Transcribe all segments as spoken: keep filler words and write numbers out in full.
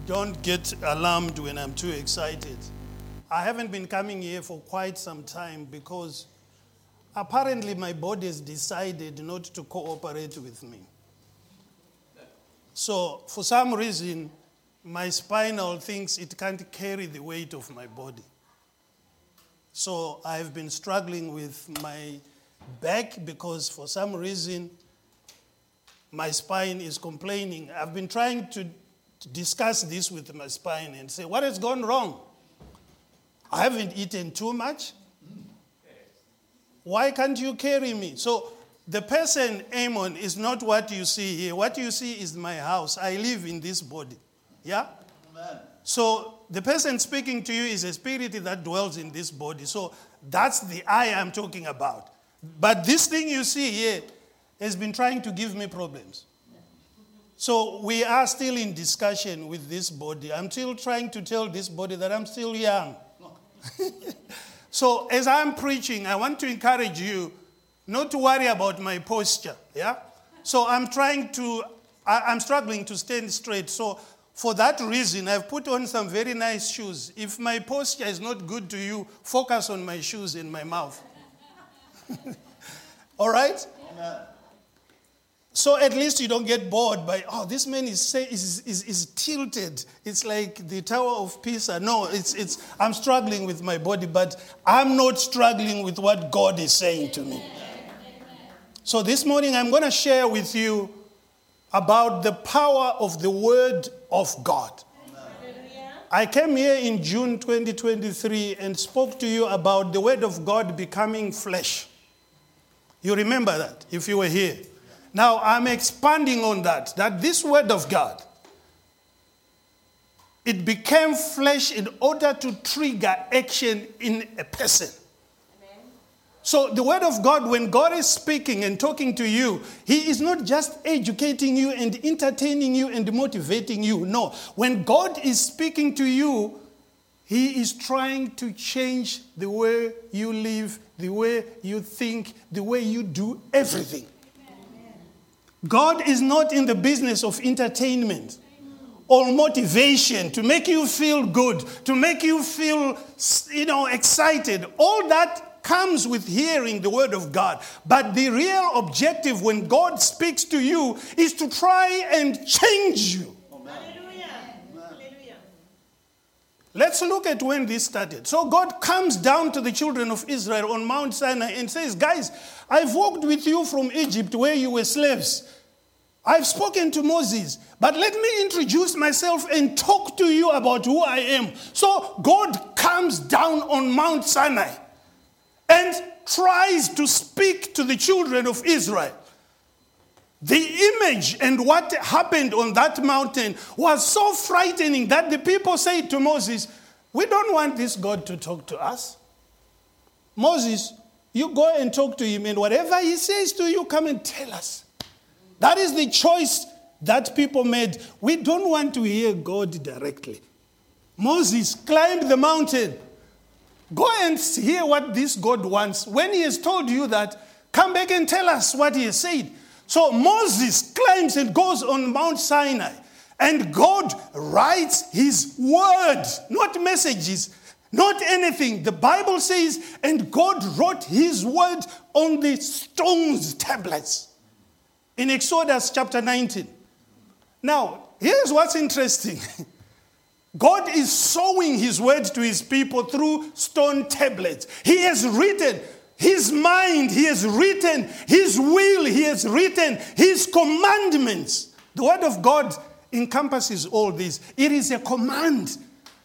Don't get alarmed when I'm too excited. I haven't been coming here for quite some time because apparently my body has decided not to cooperate with me. So for some reason, my spinal thinks it can't carry the weight of my body. So I've been struggling with my back because for some reason, my spine is complaining. I've been trying to discuss this with my spine and say, what has gone wrong? I haven't eaten too much. Why can't you carry me? So the person, Amon, is not what you see here. What you see is my house. I live in this body. Yeah? Amen. So the person speaking to you is a spirit that dwells in this body. So that's the I I'm talking about. But this thing you see here has been trying to give me problems. So we are still in discussion with this body. I'm still trying to tell this body that I'm still young. So as I'm preaching, I want to encourage you not to worry about my posture. Yeah. So I'm trying to, I, I'm struggling to stand straight. So for that reason, I've put on some very nice shoes. If my posture is not good to you, focus on my shoes and my mouth. All right? Amen. So at least you don't get bored by, oh, this man is, say, is, is, is tilted. It's like the Tower of Pisa. No, it's, it's, I'm struggling with my body, but I'm not struggling with what God is saying to me. So this morning I'm going to share with you about the power of the Word of God. I came here in June twenty twenty-three and spoke to you about the Word of God becoming flesh. You remember that if you were here. Now, I'm expanding on that, that this Word of God, it became flesh in order to trigger action in a person. Amen. So the Word of God, when God is speaking and talking to you, He is not just educating you and entertaining you and motivating you. No, when God is speaking to you, He is trying to change the way you live, the way you think, the way you do everything. God is not in the business of entertainment or motivation to make you feel good, to make you feel, you know, excited. All that comes with hearing the Word of God. But the real objective when God speaks to you is to try and change you. Hallelujah. Hallelujah. Let's look at when this started. So God comes down to the children of Israel on Mount Sinai and says, guys, I've walked with you from Egypt where you were slaves. I've spoken to Moses, but let me introduce myself and talk to you about who I am. So God comes down on Mount Sinai and tries to speak to the children of Israel. The image and what happened on that mountain was so frightening that the people said to Moses, we don't want this God to talk to us. Moses, you go and talk to him, and whatever he says to you, come and tell us. That is the choice that people made. We don't want to hear God directly. Moses climbed the mountain. Go and hear what this God wants. When he has told you that, come back and tell us what he has said. So Moses climbs and goes on Mount Sinai. And God writes his word, not messages, not anything. The Bible says, and God wrote his word on the stones tablets. In Exodus chapter nineteen. Now, here's what's interesting. God is sowing his word to his people through stone tablets. He has written his mind. He has written his will. He has written his commandments. The word of God encompasses all this. It is a command.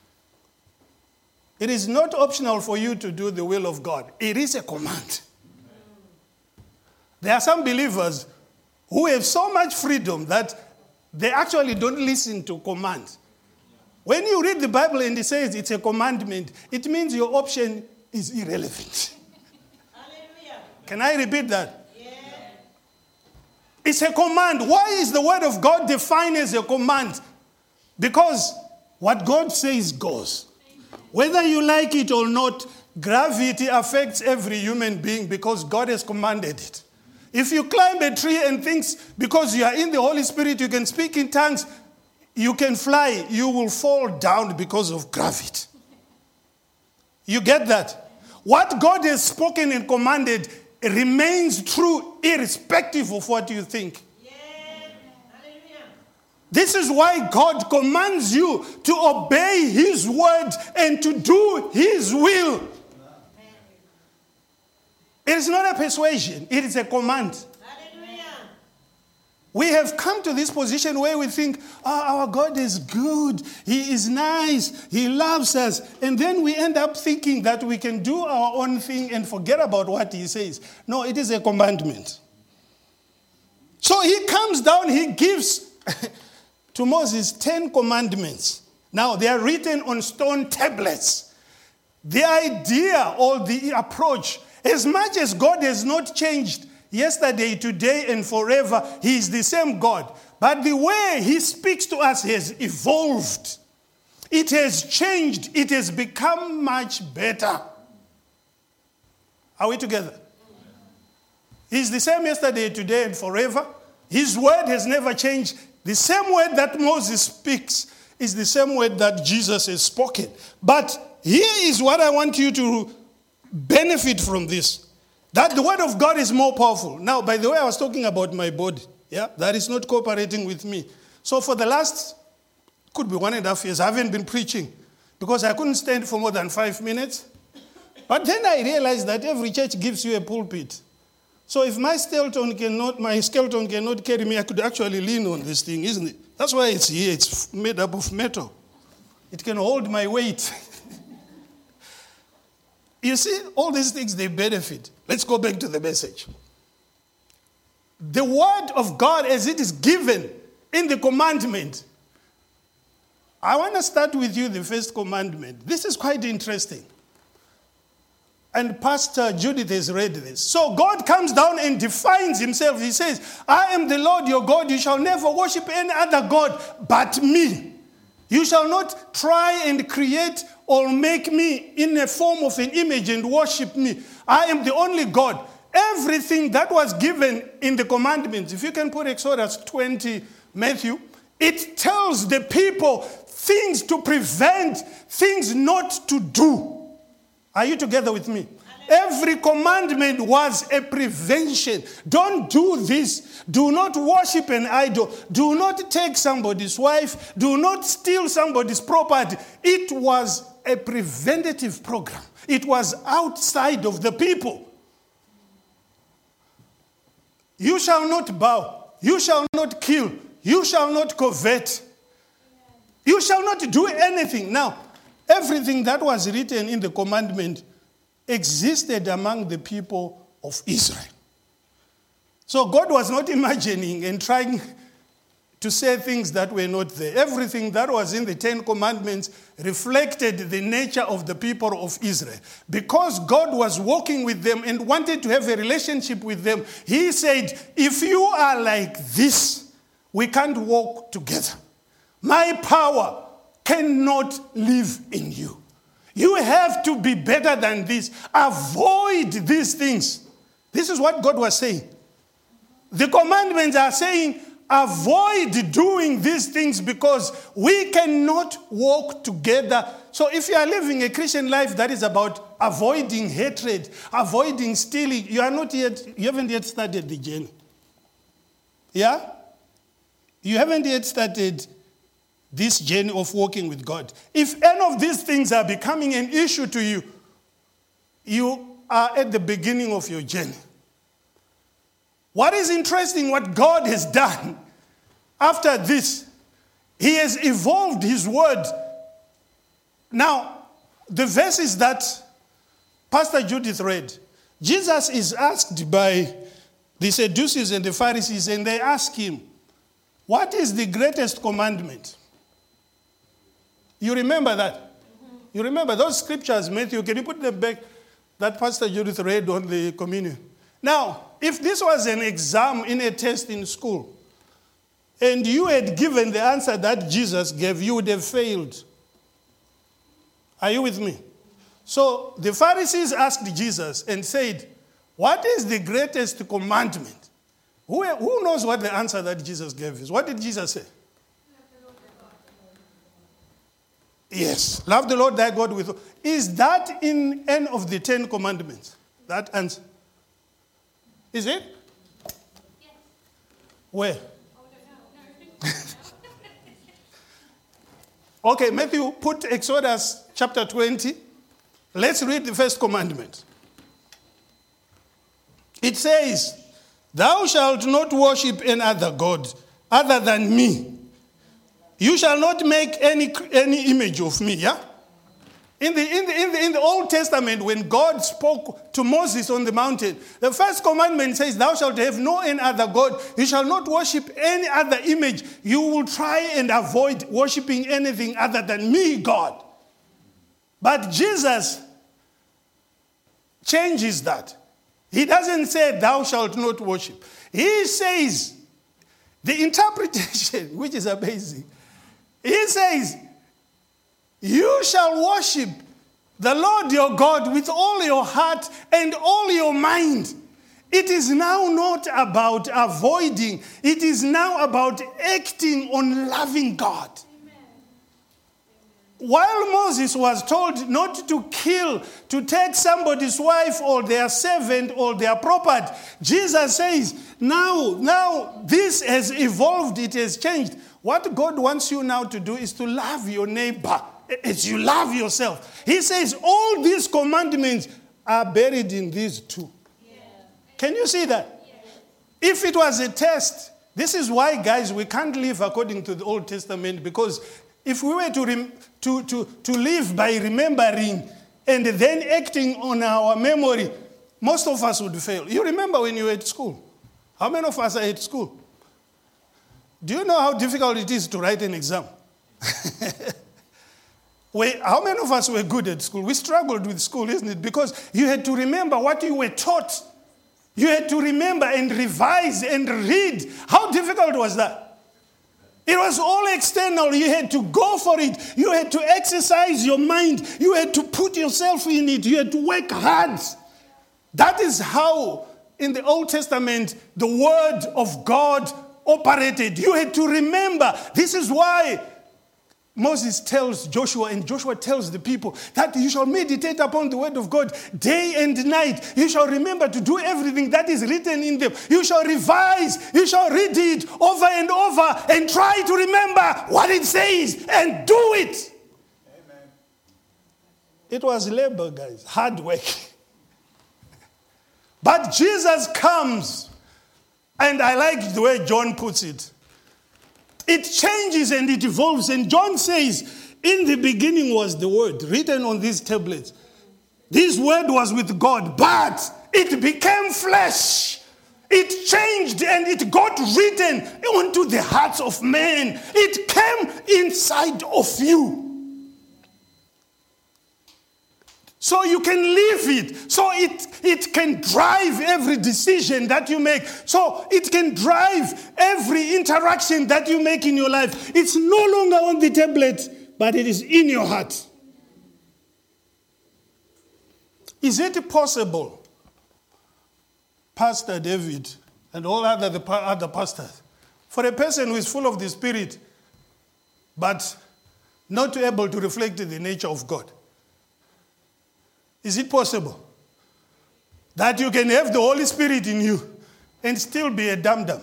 It is not optional for you to do the will of God. It is a command. There are some believers who have so much freedom that they actually don't listen to commands. When you read the Bible and it says it's a commandment, it means your option is irrelevant. Hallelujah. Can I repeat that? Yeah. It's a command. Why is the word of God defined as a command? Because what God says goes. Whether you like it or not, gravity affects every human being because God has commanded it. If you climb a tree and thinks because you are in the Holy Spirit you can speak in tongues, you can fly, you will fall down because of gravity. You get that? What God has spoken and commanded remains true irrespective of what you think. This is why God commands you to obey His word and to do His will. It is not a persuasion, it is a command. We have come to this position where we think, oh, our God is good, He is nice, He loves us. And then we end up thinking that we can do our own thing and forget about what He says. No, it is a commandment. So He comes down, He gives to Moses ten commandments. Now, they are written on stone tablets. The idea or the approach, as much as God has not changed yesterday, today, and forever, He is the same God. But the way He speaks to us has evolved. It has changed. It has become much better. Are we together? He's the same yesterday, today, and forever. His word has never changed. The same word that Moses speaks is the same word that Jesus has spoken. But here is what I want you to benefit from this. That the word of God is more powerful. Now, by the way, I was talking about my body. Yeah, that is not cooperating with me. So for the last, could be one and a half years, I haven't been preaching because I couldn't stand for more than five minutes. But then I realized that every church gives you a pulpit. So if my skeleton cannot, my skeleton cannot carry me, I could actually lean on this thing, isn't it? That's why it's here. It's made up of metal. It can hold my weight. You see, all these things, they benefit. Let's go back to the message. The word of God as it is given in the commandment. I want to start with you the first commandment. This is quite interesting. And Pastor Judith has read this. So God comes down and defines Himself. He says, I am the Lord your God. You shall never worship any other God but me. You shall not try and create or make me in a form of an image and worship me. I am the only God. Everything that was given in the commandments, if you can put Exodus twenty, Matthew, it tells the people things to prevent, things not to do. Are you together with me? Every commandment was a prevention. Don't do this. Do not worship an idol. Do not take somebody's wife. Do not steal somebody's property. It was a preventative program. It was outside of the people. You shall not bow. You shall not kill. You shall not covet. You shall not do anything. Now, everything that was written in the commandment existed among the people of Israel. So God was not imagining and trying to say things that were not there. Everything that was in the Ten Commandments reflected the nature of the people of Israel. Because God was walking with them and wanted to have a relationship with them, He said, if you are like this, we can't walk together. My power cannot live in you. You have to be better than this. Avoid these things. This is what God was saying. The commandments are saying, avoid doing these things because we cannot walk together. So if you are living a Christian life that is about avoiding hatred, avoiding stealing, you are not yet, you haven't yet started the journey. Yeah? You haven't yet started this journey of walking with God. If any of these things are becoming an issue to you, you are at the beginning of your journey. What is interesting, what God has done after this, He has evolved His word. Now, the verses that Pastor Judith read, Jesus is asked by the Sadducees and the Pharisees, and they ask Him, what is the greatest commandment? You remember that? Mm-hmm. You remember those scriptures, Matthew? Can you put them back that Pastor Judith read on the communion? Now, if this was an exam in a test in school, and you had given the answer that Jesus gave, you would have failed. Are you with me? So the Pharisees asked Jesus and said, what is the greatest commandment? Who, who knows what the answer that Jesus gave is? What did Jesus say? Yes. Love the Lord thy God with. Is that in any of the Ten Commandments? That answer. Is it? Yes. Where? Okay, Matthew, put Exodus chapter twenty. Let's read the first commandment. It says, thou shalt not worship any other God other than me. You shall not make any, any image of me, yeah? In the, in, the, in, the, in the Old Testament, when God spoke to Moses on the mountain, the first commandment says, thou shalt have no any other God. You shall not worship any other image. You will try and avoid worshiping anything other than me, God. But Jesus changes that. He doesn't say, thou shalt not worship. He says, the interpretation, which is amazing, he says, you shall worship the Lord your God with all your heart and all your mind. It is now not about avoiding. It is now about acting on loving God. Amen. While Moses was told not to kill, to take somebody's wife or their servant or their property, Jesus says, now, now this has evolved, it has changed. What God wants you now to do is to love your neighbor as you love yourself. He says all these commandments are buried in these two. Yeah. Can you see that? Yeah. If it was a test, this is why, guys, we can't live according to the Old Testament, because if we were to, rem- to, to, to live by remembering and then acting on our memory, most of us would fail. You remember when you were at school? How many of us are at school? Do you know how difficult it is to write an exam? Wait, how many of us were good at school? We struggled with school, isn't it? Because you had to remember what you were taught. You had to remember and revise and read. How difficult was that? It was all external. You had to go for it. You had to exercise your mind. You had to put yourself in it. You had to work hard. That is how, in the Old Testament, the word of God operated. You had to remember. This is why Moses tells Joshua, and Joshua tells the people, that you shall meditate upon the word of God day and night. You shall remember to do everything that is written in them. You shall revise, you shall read it over and over and try to remember what it says and do it. Amen. It was labor, guys, hard work. But Jesus comes, and I like the way John puts it. It changes and it evolves. And John says, in the beginning was the word written on these tablets. This word was with God, but it became flesh. It changed and it got written onto the hearts of men. It came inside of you. So you can live it. So it, it can drive every decision that you make. So it can drive every interaction that you make in your life. It's no longer on the tablet, but it is in your heart. Is it possible, Pastor David and all other, the other pastors, for a person who is full of the Spirit, but not able to reflect the nature of God? Is it possible that you can have the Holy Spirit in you and still be a dum-dum?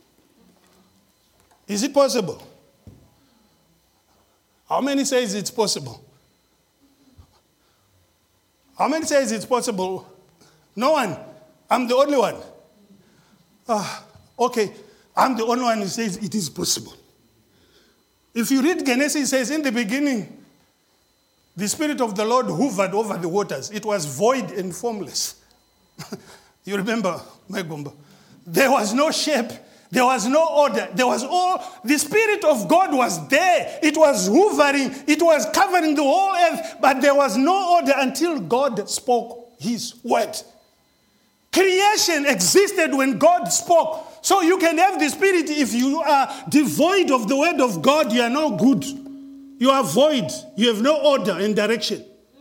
Is it possible? How many says it's possible? How many says it's possible? No one. I'm the only one. Ah, okay, I'm the only one who says it is possible. If you read Genesis, it says in the beginning, the Spirit of the Lord hovered over the waters. It was void and formless. You remember, Megumba? There was no shape. There was no order. There was all, the Spirit of God was there. It was hovering. It was covering the whole earth. But there was no order until God spoke his word. Creation existed when God spoke. So you can have the Spirit. If you are devoid of the word of God, you are no good. You are void. You have no order and direction.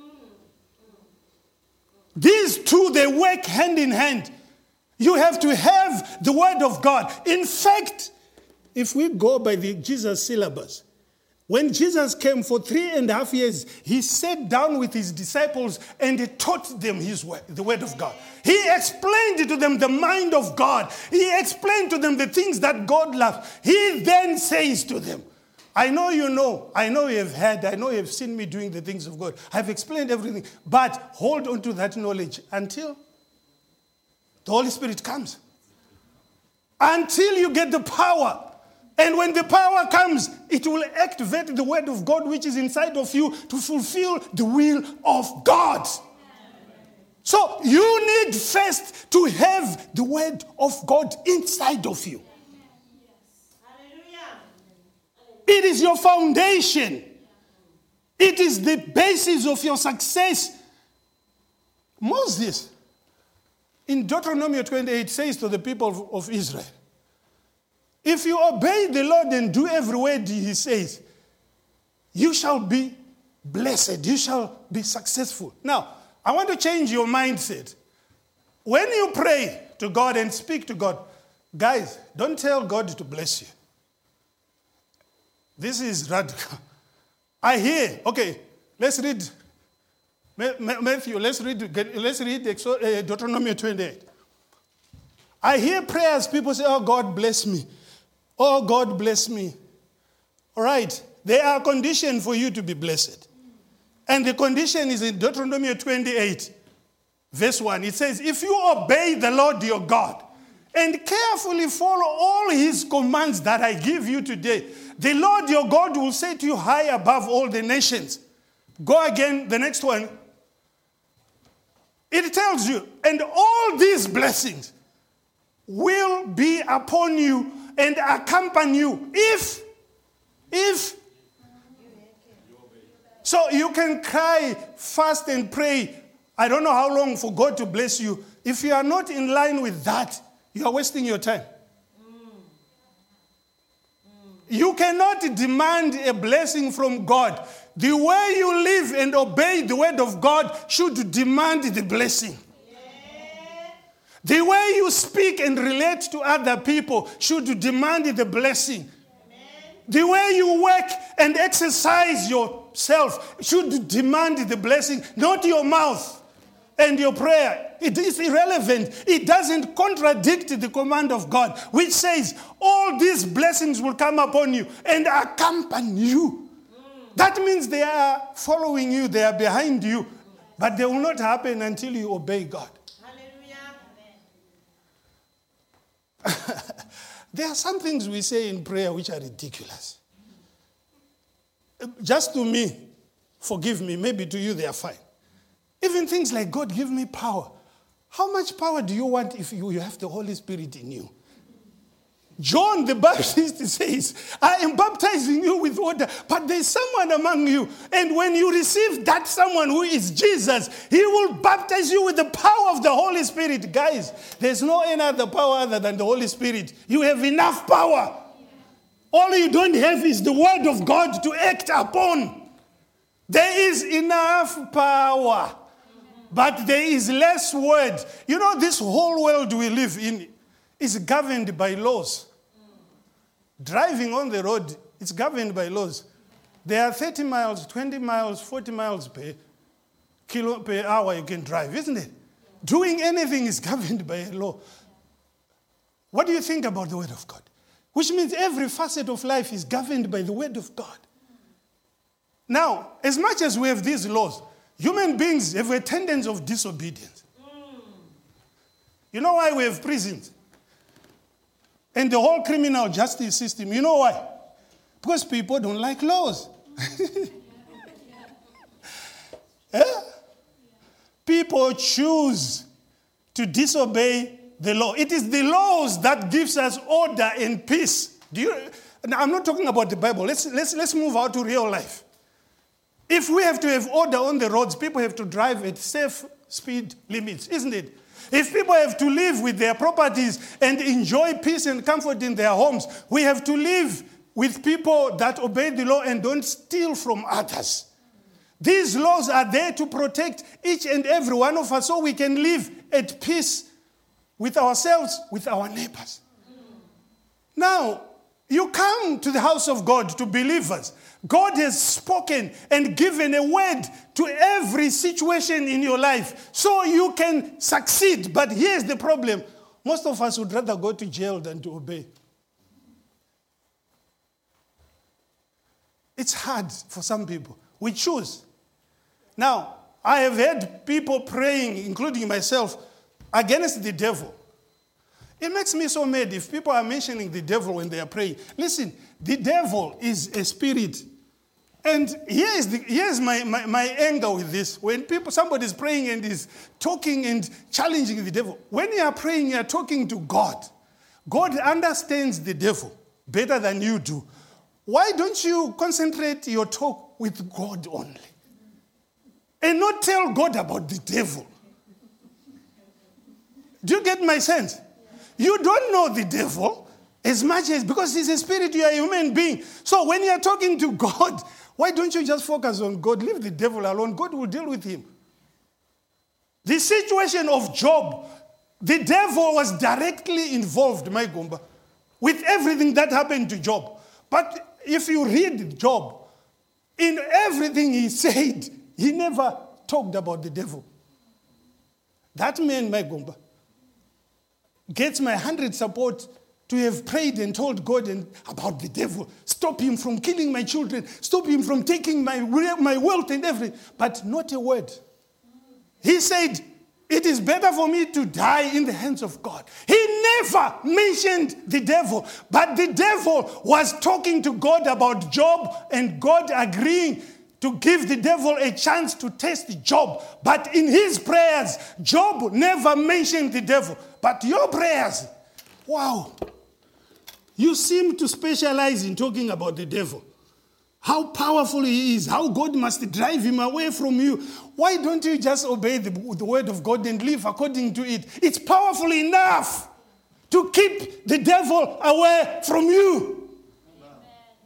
These two, they work hand in hand. You have to have the word of God. In fact, if we go by the Jesus syllabus, When Jesus came for three and a half years, he sat down with his disciples and he taught them his word, the word of God. He explained to them the mind of God. He explained to them the things that God loves. He then says to them, I know you know, I know you have heard, I know you have seen me doing the things of God. I've explained everything, but hold on to that knowledge until the Holy Spirit comes. Until you get the power. And when the power comes, it will activate the word of God which is inside of you to fulfill the will of God. So you need first to have the word of God inside of you. It is your foundation. It is the basis of your success. Moses, in Deuteronomy twenty-eight, says to the people of Israel, if you obey the Lord and do every word he says, you shall be blessed. You shall be successful. Now, I want to change your mindset. When you pray to God and speak to God, guys, don't tell God to bless you. This is radical. I hear, okay, let's read Matthew, let's read, let's read Deuteronomy twenty-eight. I hear prayers, people say, oh, God bless me. Oh, God bless me. All right. There are conditions for you to be blessed. And the condition is in Deuteronomy twenty-eight, verse one. It says, if you obey the Lord your God and carefully follow all his commands that I give you today, the Lord your God will set you high above all the nations. Go again, the next one. It tells you, and all these blessings will be upon you and accompany you if, if. So you can cry, fast and pray, I don't know how long for God to bless you. If you are not in line with that, you are wasting your time. You cannot demand a blessing from God. The way you live and obey the word of God should demand the blessing. The way you speak and relate to other people should demand the blessing. Amen. The way you work and exercise yourself should demand the blessing, not your mouth and your prayer. It is irrelevant. It doesn't contradict the command of God, which says all these blessings will come upon you and accompany you. Mm. That means they are following you, they are behind you, but they will not happen until you obey God. There are some things we say in prayer which are ridiculous. Just to me, forgive me, maybe to you they are fine. Even things like, God, give me power. How much power do you want if you, you have the Holy Spirit in you? John the Baptist says, I am baptizing you with water, but there's someone among you. And when you receive that someone who is Jesus, he will baptize you with the power of the Holy Spirit. Guys, there's no any other power other than the Holy Spirit. You have enough power. All you don't have is the word of God to act upon. There is enough power, but there is less word. You know, this whole world we live in is governed by laws. Driving on the road, it's governed by laws. There are thirty miles, twenty miles, forty miles per, kilo, per hour you can drive, isn't it? Doing anything is governed by a law. What do you think about the word of God? Which means every facet of life is governed by the word of God. Now, as much as we have these laws, human beings have a tendency of disobedience. You know why we have prisons? And the whole criminal justice system, you know why? Because people don't like laws. eh? People choose to disobey the law. It is the laws that gives us order and peace. Do you? Now, I'm not talking about the Bible. Let's, let's, let's move out to real life. If we have to have order on the roads, people have to drive at safe speed limits, isn't it? If people have to live with their properties and enjoy peace and comfort in their homes, we have to live with people that obey the law and don't steal from others. These laws are there to protect each and every one of us so we can live at peace with ourselves, with our neighbors. Now, you come to the house of God to believers. God has spoken and given a word to every situation in your life so you can succeed. But here's the problem. Most of us would rather go to jail than to obey. It's hard for some people. We choose. Now, I have heard people praying, including myself, against the devil. It makes me so mad if people are mentioning the devil when they are praying. Listen, the devil is a spirit. And here is the, here's my, my, my anger with this. When people, somebody is praying and is talking and challenging the devil. When you are praying, you are talking to God. God understands the devil better than you do. Why don't you concentrate your talk with God only? And not tell God about the devil. Do you get my sense? You don't know the devil as much as, because he's a spirit, you are a human being. So when you are talking to God, why don't you just focus on God? Leave the devil alone. God will deal with him. The situation of Job, the devil was directly involved, my Gumba, with everything that happened to Job. But if you read Job, in everything he said, he never talked about the devil. That man, my Gumba, gets my hundred support to have prayed and told God and about the devil. Stop him from killing my children. Stop him from taking my, my wealth and everything. But not a word. He said, it is better for me to die in the hands of God. He never mentioned the devil. But the devil was talking to God about Job and God agreeing to give the devil a chance to test Job. But in his prayers, Job never mentioned the devil. But your prayers, wow. You seem to specialize in talking about the devil. How powerful he is. How God must drive him away from you. Why don't you just obey the, the word of God and live according to it? It's powerful enough to keep the devil away from you. Amen.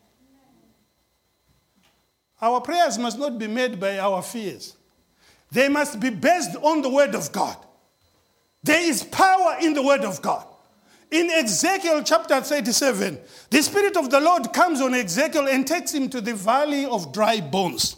Our prayers must not be made by our fears. They must be based on the word of God. There is power in the word of God. In Ezekiel chapter thirty-seven, the Spirit of the Lord comes on Ezekiel and takes him to the valley of dry bones.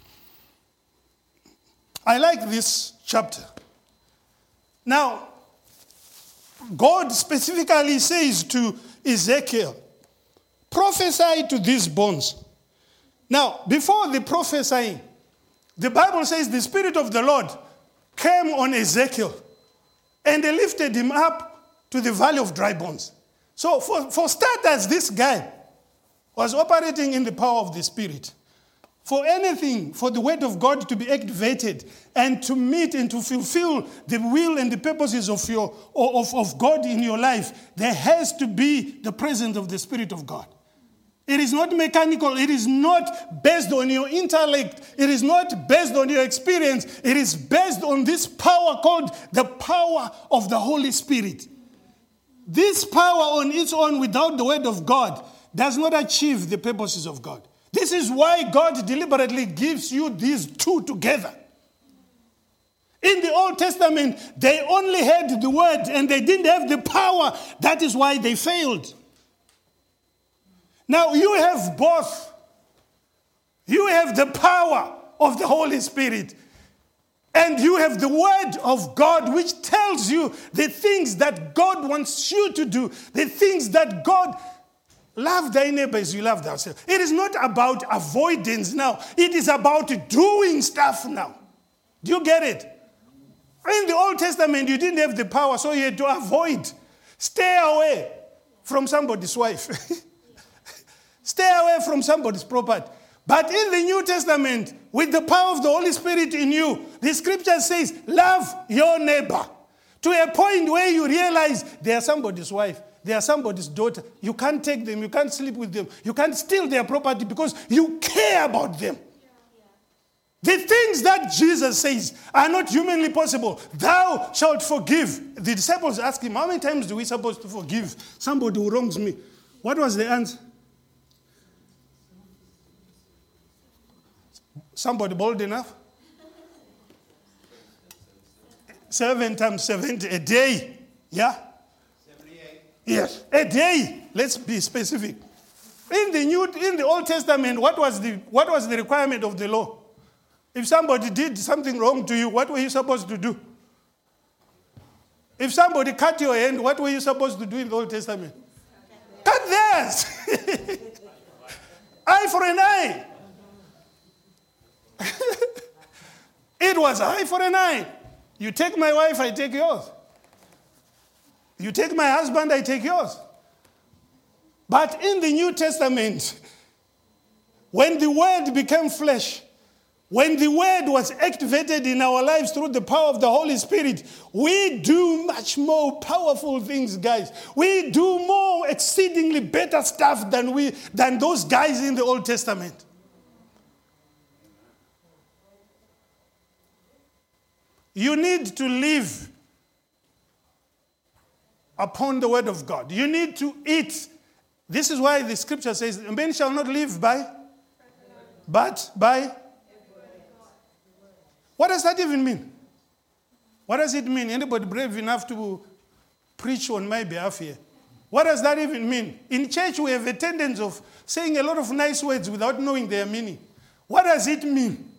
I like this chapter. Now, God specifically says to Ezekiel, prophesy to these bones. Now, before the prophesying, the Bible says the Spirit of the Lord came on Ezekiel and they lifted him up to the valley of dry bones. So for, for starters, this guy was operating in the power of the Spirit. For anything, for the word of God to be activated and to meet and to fulfill the will and the purposes of, your, of, of God in your life, there has to be the presence of the Spirit of God. It is not mechanical. It is not based on your intellect. It is not based on your experience. It is based on this power called the power of the Holy Spirit. This power on its own without the word of God does not achieve the purposes of God. This is why God deliberately gives you these two together. In the Old Testament, they only had the word and they didn't have the power. That is why they failed. Now you have both. You have the power of the Holy Spirit. And you have the word of God which tells you the things that God wants you to do. The things that God... Love thy neighbor as you love thyself. It is not about avoidance now. It is about doing stuff now. Do you get it? In the Old Testament, you didn't have the power, so you had to avoid. Stay away from somebody's wife. Stay away from somebody's property. But in the New Testament, with the power of the Holy Spirit in you, the scripture says, love your neighbor. To a point where you realize they are somebody's wife. They are somebody's daughter. You can't take them. You can't sleep with them. You can't steal their property because you care about them. Yeah, yeah. The things that Jesus says are not humanly possible. Thou shalt forgive. The disciples asked him, how many times do we supposed to forgive somebody who wrongs me? What was the answer? Somebody bold enough? Seven times seventy a day. Yeah? Yes, a day. Let's be specific. In the New, in the Old Testament, what was the what was the requirement of the law? If somebody did something wrong to you, what were you supposed to do? If somebody cut your hand, what were you supposed to do in the Old Testament? Cut theirs. Eye for an eye. It was eye for an eye. You take my wife, I take yours. You take my husband, I take yours. But in the New Testament, when the word became flesh, when the word was activated in our lives through the power of the Holy Spirit, we do much more powerful things, guys. We do more exceedingly better stuff than we than those guys in the Old Testament. You need to live upon the word of God. You need to eat. This is why the scripture says, men shall not live by, but by. What does that even mean? What does it mean? Anybody brave enough to preach on my behalf here? What does that even mean? In church, we have a tendency of saying a lot of nice words without knowing their meaning. What does it mean?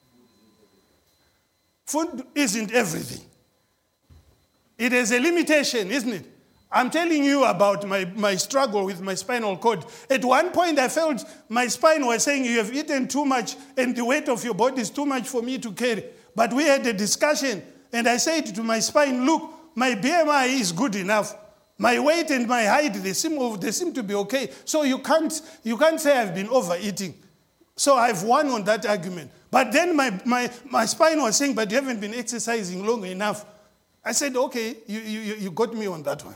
Food isn't everything. It is a limitation, isn't it? I'm telling you about my, my struggle with my spinal cord. At one point, I felt my spine was saying, you have eaten too much and the weight of your body is too much for me to carry. But we had a discussion and I said to my spine, look, my B M I is good enough. My weight and my height, they seem, they seem to be okay. So you can't, you can't say I've been overeating. So I've won on that argument. But then my, my, my spine was saying, but you haven't been exercising long enough. I said, okay, you, you, you got me on that one.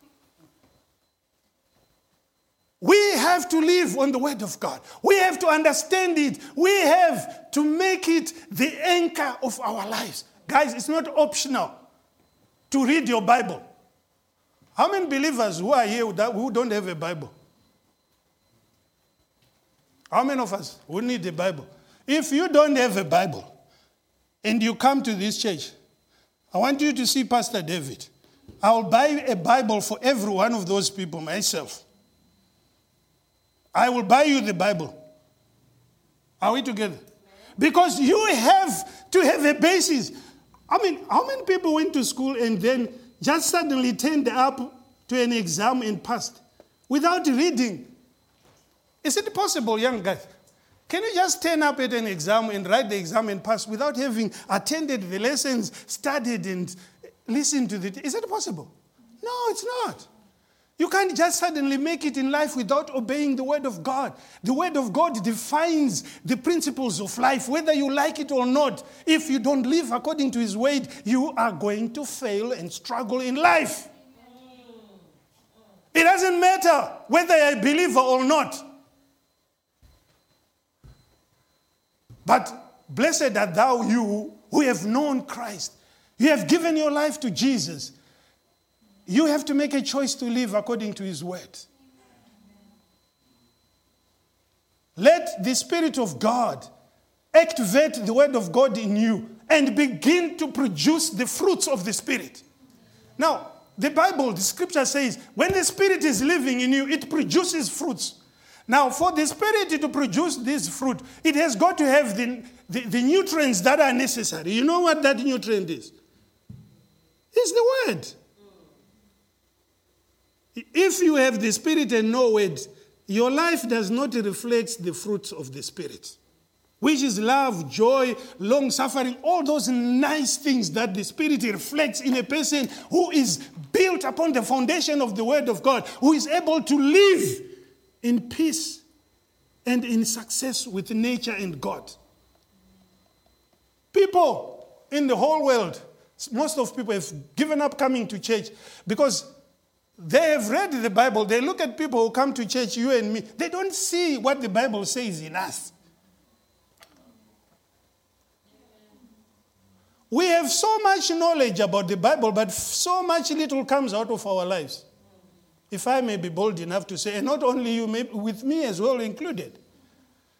We have to live on the word of God. We have to understand it. We have to make it the anchor of our lives. Guys, it's not optional to read your Bible. How many believers who are here who don't have a Bible? How many of us who need a Bible? If you don't have a Bible and you come to this church, I want you to see Pastor David. I'll buy a Bible for every one of those people myself. I will buy you the Bible. Are we together? Because you have to have a basis. I mean, how many people went to school and then just suddenly turned up to an exam and passed without reading? Is it possible, young guys? Can you just turn up at an exam and write the exam and pass without having attended the lessons, studied and listened to the... Is it possible? No, it's not. You can't just suddenly make it in life without obeying the word of God. The word of God defines the principles of life, whether you like it or not. If you don't live according to his word, you are going to fail and struggle in life. It doesn't matter whether you're a believer or not. But blessed art thou, you who have known Christ. You have given your life to Jesus. You have to make a choice to live according to his word. Let the Spirit of God activate the word of God in you and begin to produce the fruits of the Spirit. Now, the Bible, the scripture says, when the Spirit is living in you, it produces fruits. Now, for the Spirit to produce this fruit, it has got to have the, the, the nutrients that are necessary. You know what that nutrient is? It's the word. If you have the Spirit and no word, your life does not reflect the fruits of the Spirit, which is love, joy, long-suffering, all those nice things that the Spirit reflects in a person who is built upon the foundation of the Word of God, who is able to live in peace and in success with nature and God. People in the whole world, most of people have given up coming to church because they have read the Bible. They look at people who come to church, you and me. They don't see what the Bible says in us. We have so much knowledge about the Bible, but so much little comes out of our lives. If I may be bold enough to say, and not only you, maybe with me as well included.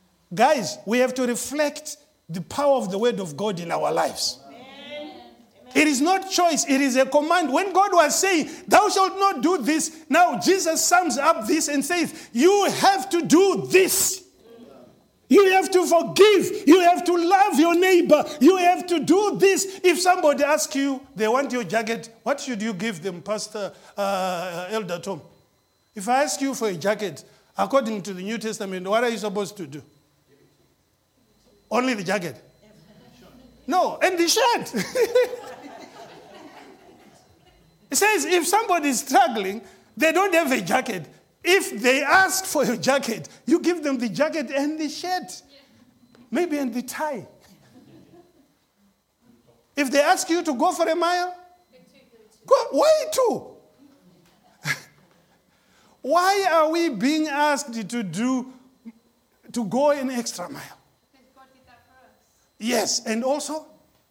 Guys, we have to reflect the power of the word of God in our lives. Amen. It is not choice, it is a command. When God was saying, thou shalt not do this, now Jesus sums up this and says, you have to do this. You have to forgive. You have to love your neighbor. You have to do this. If somebody asks you, they want your jacket, what should you give them, Pastor uh, Elder Tom? If I ask you for a jacket, according to the New Testament, what are you supposed to do? Only the jacket? No, and the shirt. It says if somebody is struggling, they don't have a jacket. If they ask for a jacket, you give them the jacket and the shirt. Maybe and the tie. If they ask you to go for a mile, go. Why two? Why are we being asked to do, to go an extra mile? Because God did that for us. Yes, and also,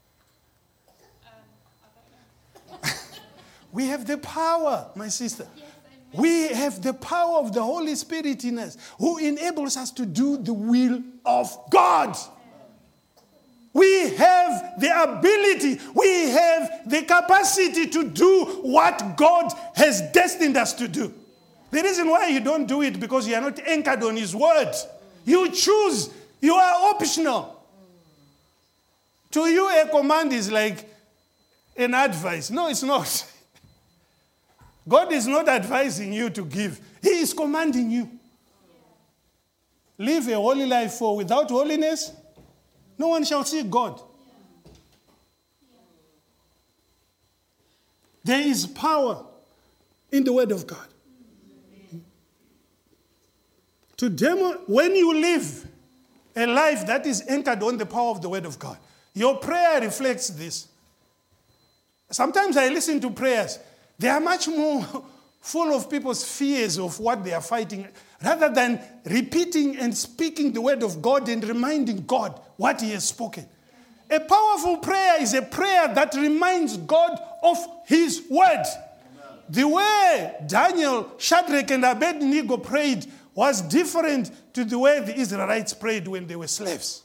we have the power, my sister. Yes, We have the power of the Holy Spirit in us who enables us to do the will of God. We have the ability, we have the capacity to do what God has destined us to do. The reason why you don't do it because you are not anchored on His word. You choose, you are optional. To you, a command is like an advice. No, it's not. God is not advising you to give. He is commanding you. Live a holy life, for without holiness, no one shall see God. There is power in the word of God. To demo, when you live a life that is anchored on the power of the word of God, your prayer reflects this. Sometimes I listen to prayers. They are much more full of people's fears of what they are fighting, rather than repeating and speaking the word of God and reminding God what He has spoken. A powerful prayer is a prayer that reminds God of His word. Amen. The way Daniel, Shadrach, and Abednego prayed was different to the way the Israelites prayed when they were slaves.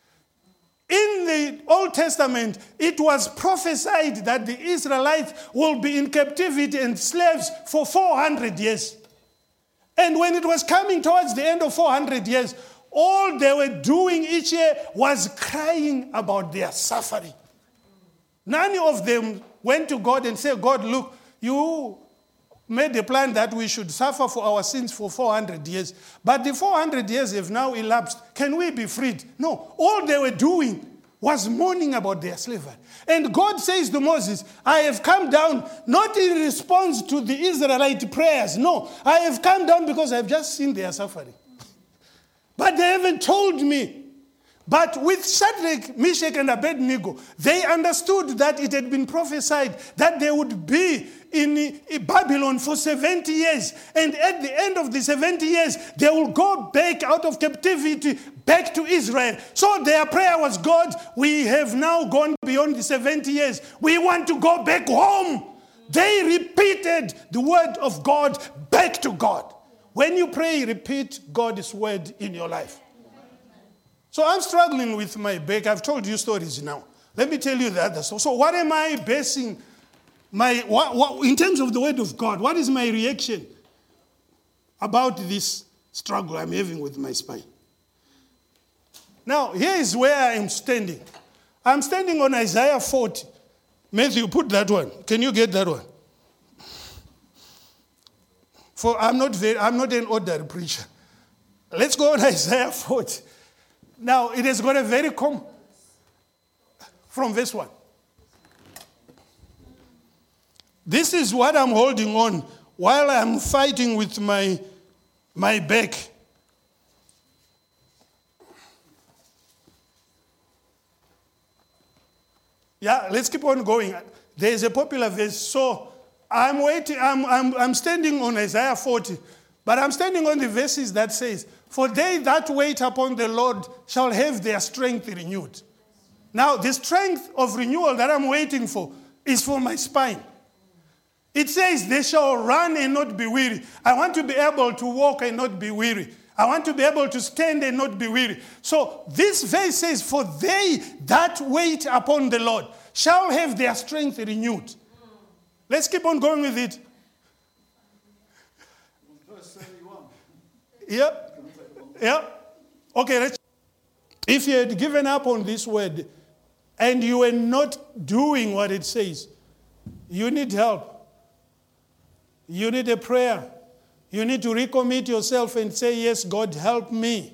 In the Old Testament, it was prophesied that the Israelites will be in captivity and slaves for four hundred years. And when it was coming towards the end of four hundred years, all they were doing each year was crying about their suffering. None of them went to God and said, God, look, you made a plan that we should suffer for our sins for four hundred years. But the four hundred years have now elapsed. Can we be freed? No. All they were doing was mourning about their slavery. And God says to Moses, I have come down not in response to the Israelite prayers. No, I have come down because I have just seen their suffering. But they haven't told me. But with Shadrach, Meshach, and Abednego, they understood that it had been prophesied that they would be in Babylon for seventy years. And at the end of the seventy years, they will go back out of captivity, back to Israel. So their prayer was, God, we have now gone beyond the seventy years. We want to go back home. They repeated the word of God back to God. When you pray, repeat God's word in your life. So I'm struggling with my back. I've told you stories now. Let me tell you the others. So, so what am I basing my, what, what, in terms of the word of God, what is my reaction about this struggle I'm having with my spine? Now, here is where I am standing. I'm standing on Isaiah forty. Matthew, put that one. Can you get that one? For I'm not very, I'm not an ordinary preacher. Let's go on Isaiah forty. Now, it has got a very com from this one. This is what I'm holding on while I'm fighting with my, my back. Yeah, let's keep on going. There is a popular verse. So I'm waiting, I'm, I'm, I'm standing on Isaiah forty, but I'm standing on the verses that says, for they that wait upon the Lord shall have their strength renewed. Now, the strength of renewal that I'm waiting for is for my spine. It says, they shall run and not be weary. I want to be able to walk and not be weary. I want to be able to stand and not be weary. So this verse says, for they that wait upon the Lord shall have their strength renewed. Let's keep on going with it. Yeah. Yeah. Okay, let's. If you had given up on this word and you were not doing what it says, you need help. You need a prayer. You need to recommit yourself and say, yes, God, help me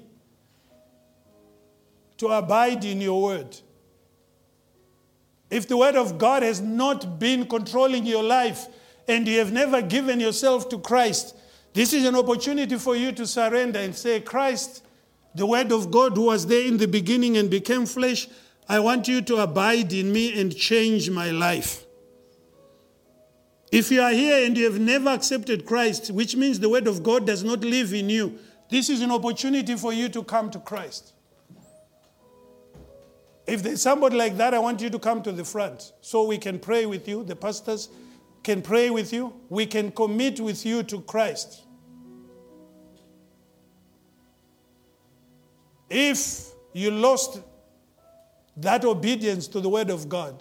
to abide in your word. If the word of God has not been controlling your life and you have never given yourself to Christ, this is an opportunity for you to surrender and say, Christ, the word of God who was there in the beginning and became flesh, I want you to abide in me and change my life. If you are here and you have never accepted Christ, which means the word of God does not live in you, this is an opportunity for you to come to Christ. If there's somebody like that, I want you to come to the front so we can pray with you. The pastors can pray with you. We can commit with you to Christ. If you lost that obedience to the word of God,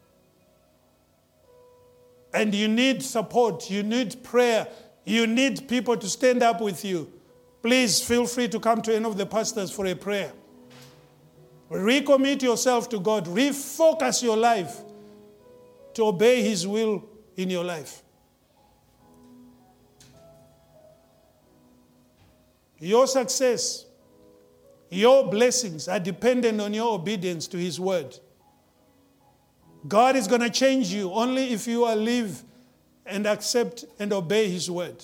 and you need support, you need prayer, you need people to stand up with you, please feel free to come to any of the pastors for a prayer. Recommit yourself to God. Refocus your life to obey His will in your life. Your success, your blessings are dependent on your obedience to His word. God is going to change you only if you will live and accept and obey His word.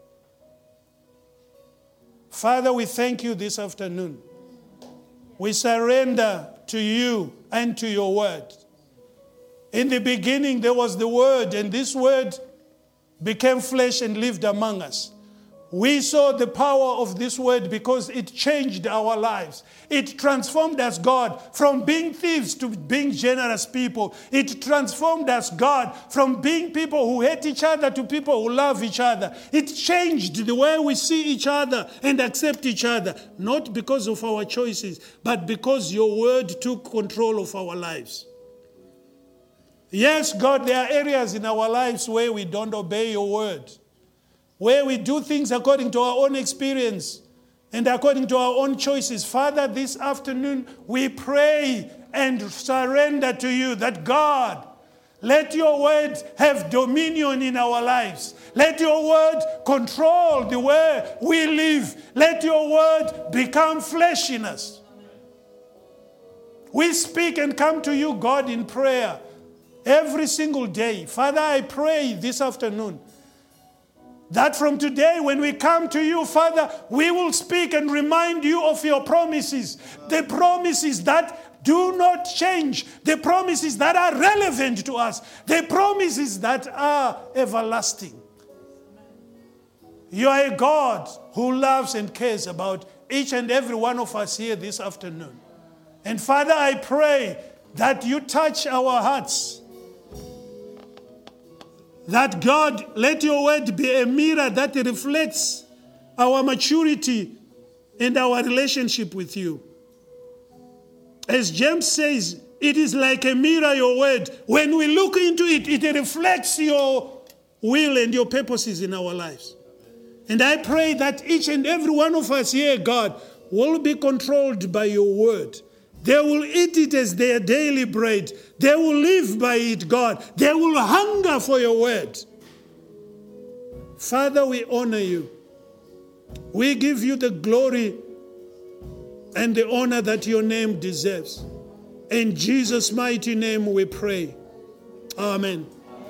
Father, we thank you this afternoon. We surrender to you and to your word. In the beginning, there was the word, and this word became flesh and lived among us. We saw the power of this word because it changed our lives. It transformed us, God, from being thieves to being generous people. It transformed us, God, from being people who hate each other to people who love each other. It changed the way we see each other and accept each other, not because of our choices, but because your word took control of our lives. Yes, God, there are areas in our lives where we don't obey your word, where we do things according to our own experience and according to our own choices. Father, this afternoon we pray and surrender to you that, God, let your word have dominion in our lives. Let your word control the way we live. Let your word become flesh in us. We speak and come to you, God, in prayer every single day. Father, I pray this afternoon that from today when we come to you, Father, we will speak and remind you of your promises. The promises that do not change. The promises that are relevant to us. The promises that are everlasting. You are a God who loves and cares about each and every one of us here this afternoon. And Father, I pray that you touch our hearts. That, God, let your word be a mirror that reflects our maturity and our relationship with you. As James says, it is like a mirror, your word. When we look into it, it reflects your will and your purposes in our lives. And I pray that each and every one of us here, God, will be controlled by your word. They will eat it as their daily bread. They will live by it, God. They will hunger for your word. Father, we honor you. We give you the glory and the honor that your name deserves. In Jesus' mighty name we pray. Amen.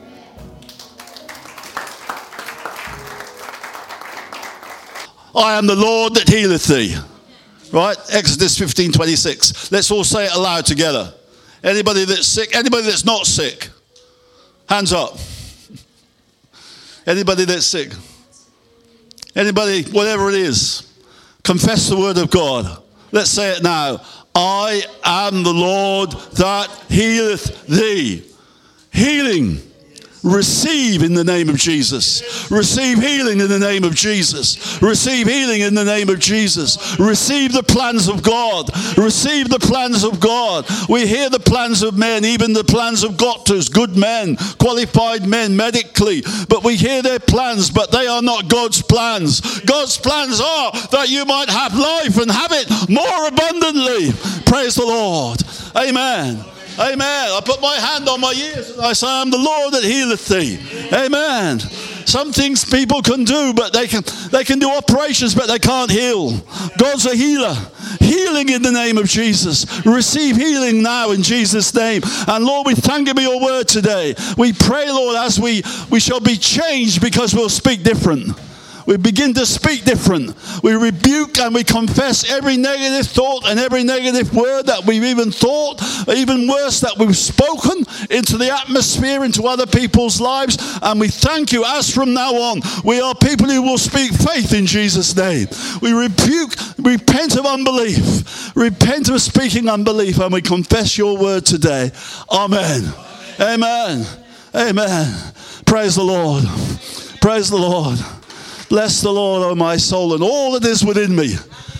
I am the Lord that healeth thee. Right? Exodus fifteen twenty-six. Let's all say it aloud together. Anybody that's sick? Anybody that's not sick? Hands up. Anybody that's sick? Anybody, whatever it is. Confess the word of God. Let's say it now. I am the Lord that healeth thee. Healing, Receive in the name of Jesus. Receive healing in the name of Jesus. Receive healing in the name of Jesus. Receive the plans of God. Receive the plans of God. We hear the plans of men, even the plans of doctors, good men, qualified men medically. But we hear their plans, but they are not God's plans. God's plans are that you might have life and have it more abundantly. Praise the Lord. Amen. Amen. I put my hand on my ears and I say, I am the Lord that healeth thee. Amen. Some things people can do, but they can they can do operations, but they can't heal. God's a healer. Healing in the name of Jesus. Receive healing now in Jesus' name. And Lord, we thank you for your word today. We pray, Lord, as we, we shall be changed because we'll speak different. We begin to speak different. We rebuke and we confess every negative thought and every negative word that we've even thought, even worse, that we've spoken into the atmosphere, into other people's lives. And we thank you, as from now on, we are people who will speak faith in Jesus' name. We rebuke, repent of unbelief, repent of speaking unbelief, and we confess your word today. Amen. Amen. Amen. Praise the Lord. Praise the Lord. Bless the Lord, O my soul, and all that is within me.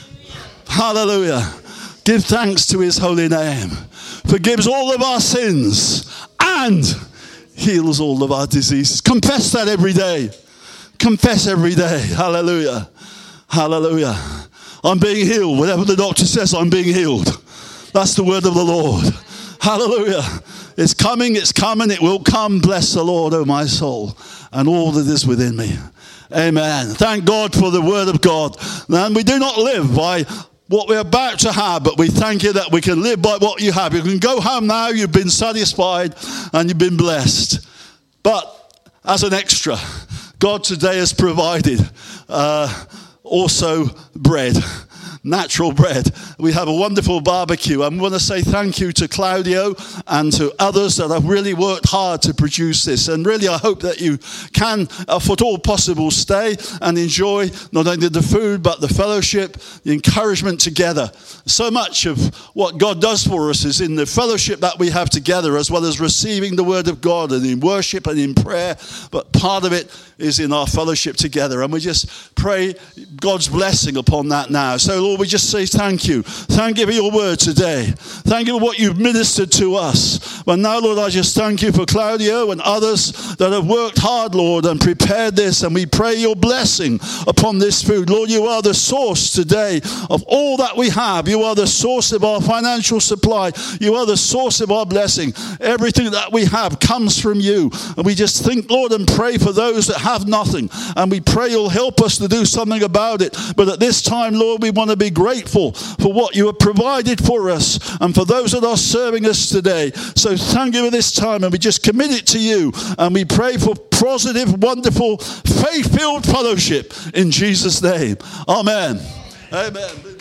Hallelujah. Give thanks to his holy name. Forgives all of our sins and heals all of our diseases. Confess that every day. Confess every day. Hallelujah. Hallelujah. I'm being healed. Whatever the doctor says, I'm being healed. That's the word of the Lord. Hallelujah. It's coming, it's coming, it will come. Bless the Lord, O my soul, and all that is within me. Amen. Thank God for the word of God. And we do not live by what we're about to have, but we thank you that we can live by what you have. You can go home now, you've been satisfied and you've been blessed. But as an extra, God today has provided uh, also bread. Natural bread. We have a wonderful barbecue. I'm going to say thank you to Claudio and to others that have really worked hard to produce this. And really, I hope that you can, if at all possible, stay and enjoy not only the food, but the fellowship, the encouragement together. So much of what God does for us is in the fellowship that we have together, as well as receiving the word of God and in worship and in prayer. But part of it is in our fellowship together. And we just pray God's blessing upon that now. So, Lord, we just say thank you. Thank you for your word today. Thank you for what you've ministered to us. But now, Lord, I just thank you for Claudio and others that have worked hard, Lord, and prepared this. And we pray your blessing upon this food. Lord, you are the source today of all that we have. You are the source of our financial supply. You are the source of our blessing. Everything that we have comes from you. And we just think, Lord, and pray for those that have nothing. And we pray you'll help us to do something about it. But at this time, Lord, we want to be grateful for what you have provided for us and for those that are serving us today. So thank you for this time, and we just commit it to you, and we pray for positive, wonderful, faith-filled fellowship in Jesus' name. Amen. Amen.